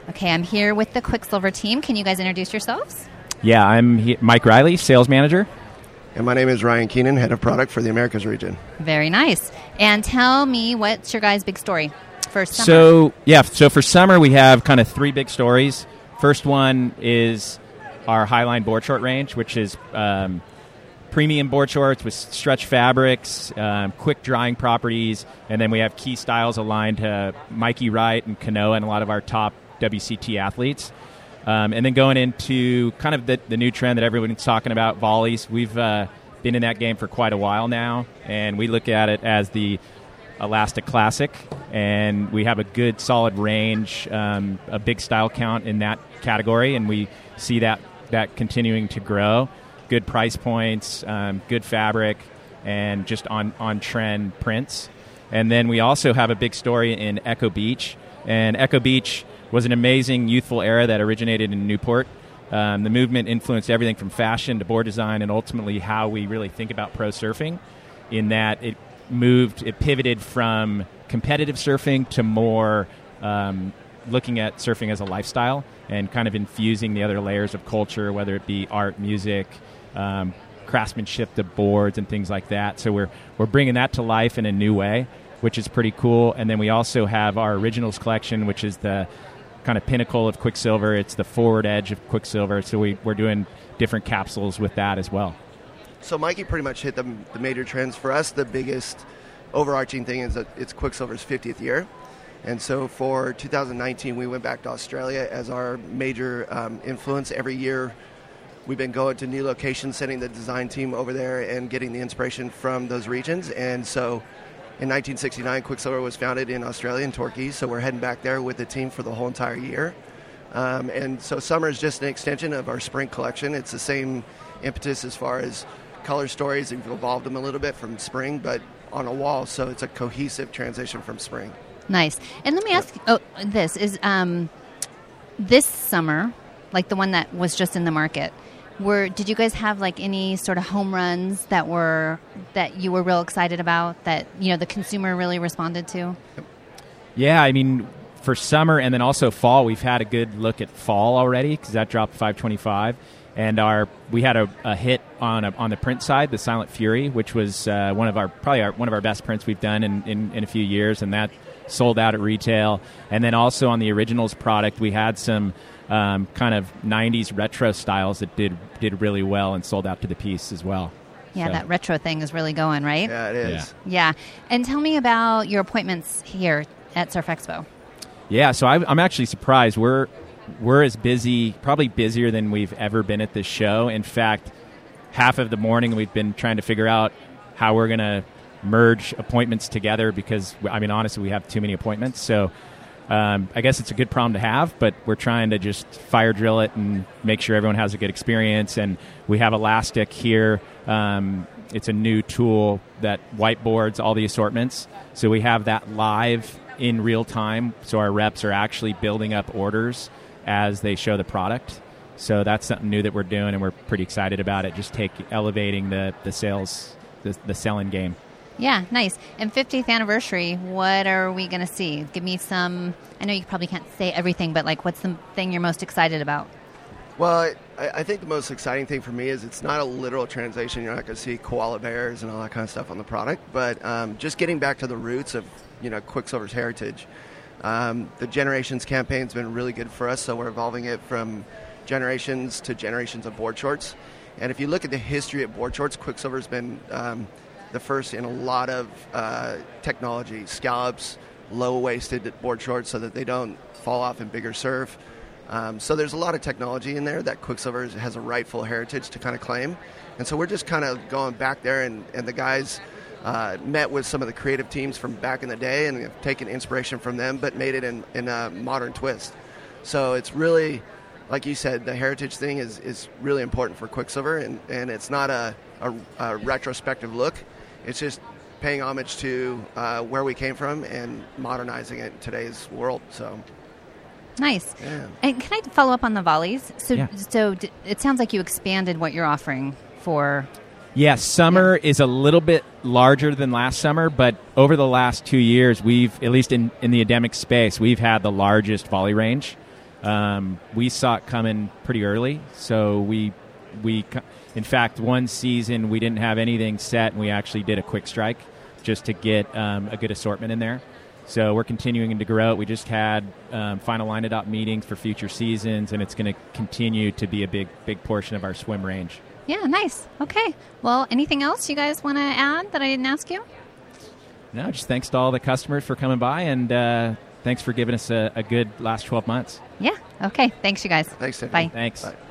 Okay, I'm here with the Quicksilver team. Can you guys introduce yourselves? Yeah, I'm Mike Riley, sales manager. And my name is Ryan Keenan, head of product for the Americas region. Very nice. And tell me, what's your guys' big story for summer? So for summer, we have kind of three big stories. First one is our Highline board short range, which is premium board shorts with stretch fabrics, quick drying properties, and then we have key styles aligned to Mikey Wright and Kanoa and a lot of our top WCT athletes. And then going into kind of the new trend that everyone's talking about, volleys. We've been in that game for quite a while now, and we look at it as the Elastic Classic, and we have a good solid range, a big style count in that category, and we see that continuing to grow. Good price points, good fabric, and just on-trend prints. And then we also have a big story in Echo Beach, and Echo Beach was an amazing youthful era that originated in Newport. The movement influenced everything from fashion to board design and ultimately how we really think about pro surfing, in that it pivoted from competitive surfing to more looking at surfing as a lifestyle and kind of infusing the other layers of culture, whether it be art, music, craftsmanship, the boards and things like that. So we're bringing that to life in a new way, which is pretty cool. And then we also have our Originals collection, which is the kind of pinnacle of Quicksilver. It's the forward edge of Quicksilver. So we're doing different capsules with that as well. So Mikey pretty much hit the major trends. For us, the biggest overarching thing is that it's Quicksilver's 50th year. And so for 2019, we went back to Australia as our major influence. Every year, we've been going to new locations, sending the design team over there and getting the inspiration from those regions. And so in 1969, Quicksilver was founded in Australia, in Torquay, so we're heading back there with the team for the whole entire year. And so summer is just an extension of our spring collection. It's the same impetus as far as color stories. We've evolved them a little bit from spring, but on a wall, so it's a cohesive transition from spring. Nice. And let me ask you, this summer, like the one that was just in the market, did you guys have like any sort of home runs that you were real excited about, that the consumer really responded to? Yeah, I mean, for summer and then also fall, we've had a good look at fall already because that dropped $525, and we had a hit on the print side, the Silent Fury, which was one of our best prints we've done in a few years, and that sold out at retail. And then also on the Originals product, we had some kind of 90s retro styles that did really well and sold out to the piece as well. Yeah, so that retro thing is really going, right? Yeah, it is. Yeah. And tell me about your appointments here at Surf Expo. Yeah, so I'm actually surprised. We're as busy, probably busier than we've ever been at this show. In fact, half of the morning we've been trying to figure out how we're going to merge appointments together because, I mean, honestly, we have too many appointments. So I guess it's a good problem to have, but we're trying to just fire drill it and make sure everyone has a good experience. And we have Elastic here. It's a new tool that whiteboards all the assortments. So we have that live in real time. So our reps are actually building up orders as they show the product. So that's something new that we're doing, and we're pretty excited about it. Just elevating the sales, the selling game. Yeah, nice. And 50th anniversary, what are we going to see? Give me some, I know you probably can't say everything, but like what's the thing you're most excited about? Well, I think the most exciting thing for me is it's not a literal translation. You're not going to see koala bears and all that kind of stuff on the product, but just getting back to the roots of Quicksilver's heritage. The Generations campaign's been really good for us, so we're evolving it from generations to generations of board shorts. And if you look at the history of board shorts, Quicksilver's been the first in a lot of technology, scallops, low-waisted board shorts so that they don't fall off in bigger surf. So there's a lot of technology in there that Quicksilver has a rightful heritage to kind of claim. And so we're just kind of going back there, and the guys met with some of the creative teams from back in the day and have taken inspiration from them but made it in a modern twist. So it's really, like you said, the heritage thing is really important for Quicksilver, and it's not a retrospective look. It's just paying homage to where we came from and modernizing it in today's world. So nice. Yeah. And can I follow up on the volleys? So, yeah. So it sounds like you expanded what you're offering for. Yeah, summer is a little bit larger than last summer, but over the last 2 years, we've, at least in the endemic space, we've had the largest volley range. We saw it coming pretty early, so we in fact, one season we didn't have anything set, and we actually did a quick strike just to get a good assortment in there. So we're continuing to grow it. We just had final line adopt meetings for future seasons, and it's going to continue to be a big portion of our swim range. Yeah, nice. Okay. Well, anything else you guys want to add that I didn't ask you? No, just thanks to all the customers for coming by, and thanks for giving us a good last 12 months. Yeah. Okay. Thanks, you guys. Thanks, Tiffany. Bye. Thanks. Bye.